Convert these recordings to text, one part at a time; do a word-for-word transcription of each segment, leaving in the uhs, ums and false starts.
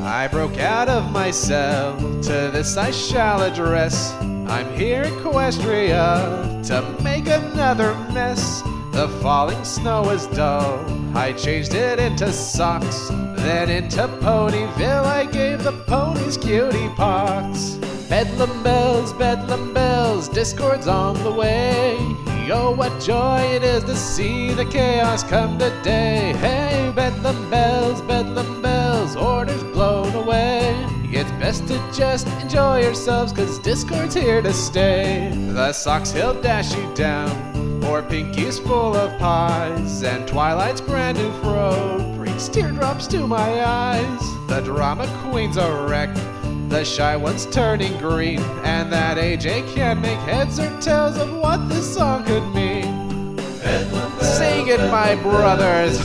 I broke out of my cell, to this I shall address. I'm here in Equestria to make another mess. The falling snow was dull, I changed it into socks. Then into Ponyville I gave the ponies cutie pox. Bedlam bells, bedlam bells, discord's on the way. Oh, what joy it is to see the chaos come today. Hey, bedlam bells, bedlam bells, orders blown away. It's best to just enjoy yourselves, cause Discord's here to stay. The socks he'll dash you down, or Pinky's full of pies, and Twilight's brand new fro brings teardrops to my eyes. The drama queen's a wreck, the shy one's turning green, and that A J can't make heads or tails of what this song could mean. Sing it, my brothers!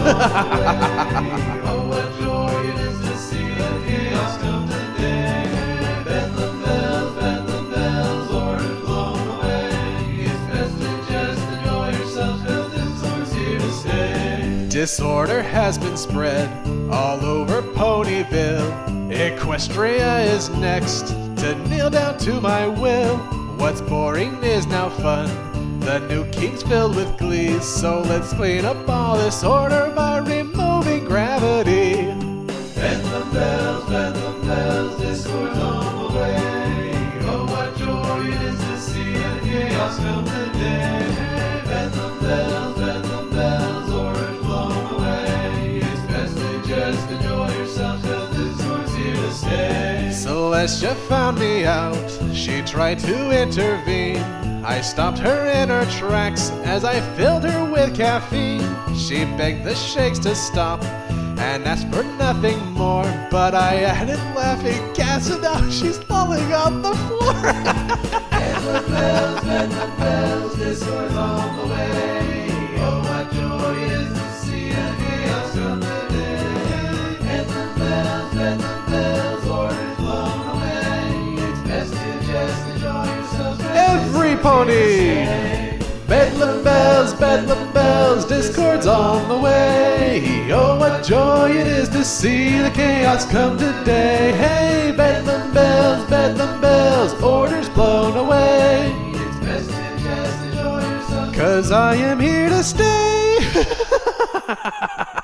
Oh, what joy it is to see the chaos come today. Bedlam bells, bedlam bells, orders blown away. It's best to just enjoy yourselves, cause this song's here to stay. Disorder has been spread all over Ponyville. Equestria is next to kneel down to my will. What's boring is now fun, the new king's filled with glee. So let's clean up all this order by removing gravity. Bedlam bells, bedlam bells, Discord's on the way. Oh, what joy it is to see the chaos come today. Bedlam bells, bedlam bells, orders blown away. It's best to just enjoy yourself, cause this song's here to stay. Celestia found me out, she tried to intervene. I stopped her in her tracks as I filled her with caffeine. She begged the shakes to stop and asked for nothing more, but I added laughing gas and now she's falling on the floor. Bedlam bells, bedlam bells, Discord's on the way. Oh, what joy it is to see the chaos come today. Bedlam bells, bedlam bells, orders blown away. It's best to just enjoy yourselves. Every pony! Bedlam bells, bedlam bells, Discord's on the way. Oh, what joy it is to see the chaos come today. Hey, bedlam bells, bedlam bells, orders blown away. It's best to just enjoy yourselves. Cause I am here to stay.